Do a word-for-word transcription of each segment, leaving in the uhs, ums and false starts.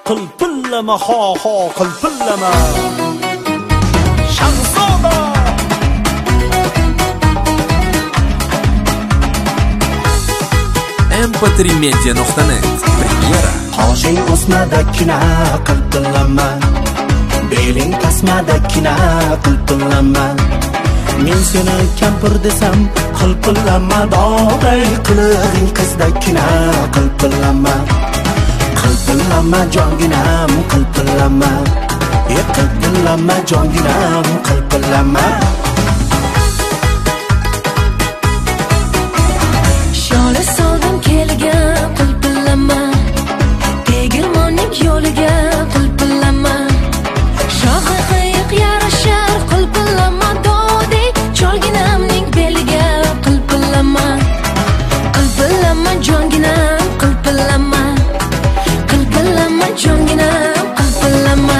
qilpillama ha ha qilpillama Shahzoda em p tri media nuqta net Premyera. Qoshing o'smadagina qilpillama, beling pasmadagina qilpillama. Men seni kampir desam qilpillama, dog'day qilig'ing qizdagina qilpillama. Qilpillama jonginam qilpillama, e qilpillama jonginam qilpillama. Shola soldim keliga qilpillama, tegirmonning yo'liga qilpillama. Shohi qiyiq yarashar qilpillama, dodi cholginamning beliga qilpillama. Qilpillama jonginam qilpillama, qilpillama jonginam qilpillama.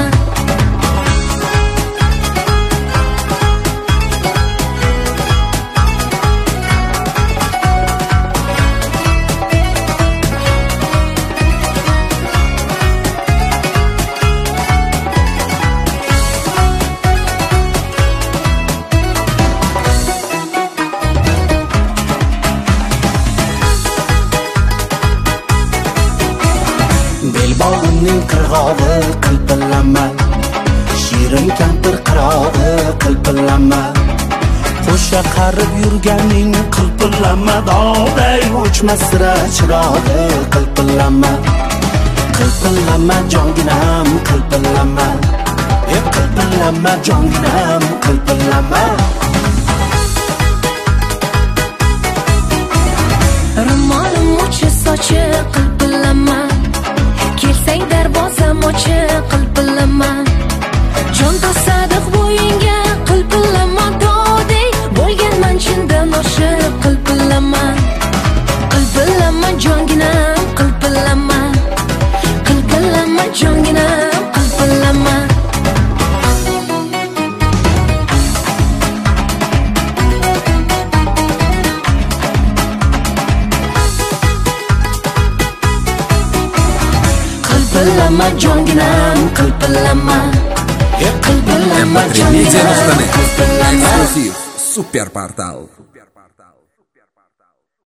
Belbog'imning qirg'og'i qilpillama, shirin kampir qirog'i qilpillama. Qo'sha qarib yurganing qilpillama, dog'day o'chmas sira chirog'i qilpillama. Qilpillama jonginam qilpillama, e qilpillama jonginam qilpillama. Ro'molim uchi sochi qilpillama, kelsang darvozam ochiq qilpillama. Jon tosadiq bo'yinga qilpillama, dodey bo'lganman chindan oshiq qilpillama. Qilpillama jonginam qilpillama, qilpillama jonginam qilpillama. Qilpillama jonginam qilpillama, e qilpillama em p tri media nuqta net Eksklyuziv super portal.